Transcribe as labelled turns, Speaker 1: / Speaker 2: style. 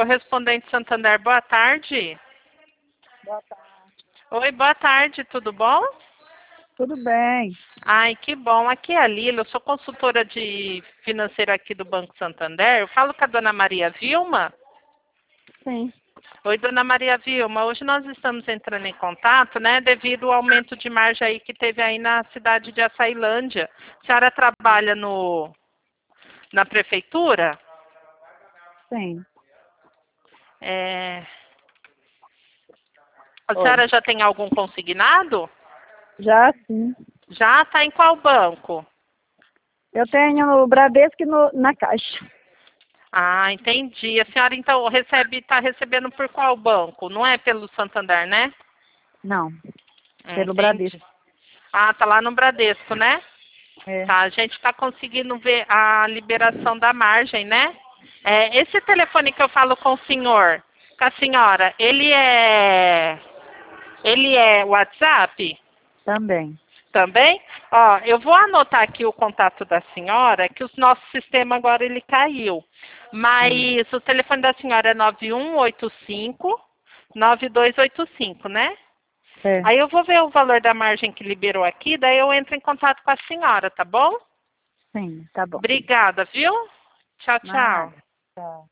Speaker 1: Correspondente Santander, boa tarde.
Speaker 2: Boa tarde.
Speaker 1: Oi, boa tarde, tudo bom?
Speaker 2: Tudo bem.
Speaker 1: Ai, que bom. Aqui é a Lila, eu sou consultora de financeira aqui do Banco Santander. Eu falo com a dona Maria Vilma.
Speaker 2: Sim.
Speaker 1: Oi, dona Maria Vilma. Hoje nós estamos entrando em contato, né, devido ao aumento de margem aí que teve aí na cidade de Açailândia. A senhora trabalha na prefeitura?
Speaker 2: Sim.
Speaker 1: A
Speaker 2: Oi.
Speaker 1: senhora já tem algum consignado?
Speaker 2: Já sim.
Speaker 1: Já está em qual banco?
Speaker 2: Eu tenho no Bradesco e na Caixa.
Speaker 1: Ah, entendi. A senhora então está recebendo por qual banco? Não é pelo Santander, né?
Speaker 2: Não, pelo
Speaker 1: Entendi.
Speaker 2: Bradesco.
Speaker 1: Ah, tá lá no Bradesco, né?
Speaker 2: É.
Speaker 1: Tá, a gente está conseguindo ver a liberação da margem, né? Esse telefone que eu falo com o senhor, com a senhora, ele é WhatsApp?
Speaker 2: Também.
Speaker 1: Também? Ó, eu vou anotar aqui o contato da senhora, que o nosso sistema agora ele caiu. Mas o telefone da senhora é 9185-9285, né?
Speaker 2: É.
Speaker 1: Aí eu vou ver o valor da margem que liberou aqui, daí eu entro em contato com a senhora, tá bom?
Speaker 2: Sim, tá bom.
Speaker 1: Obrigada, viu? Tchau, tchau.
Speaker 2: Nada. Tchau.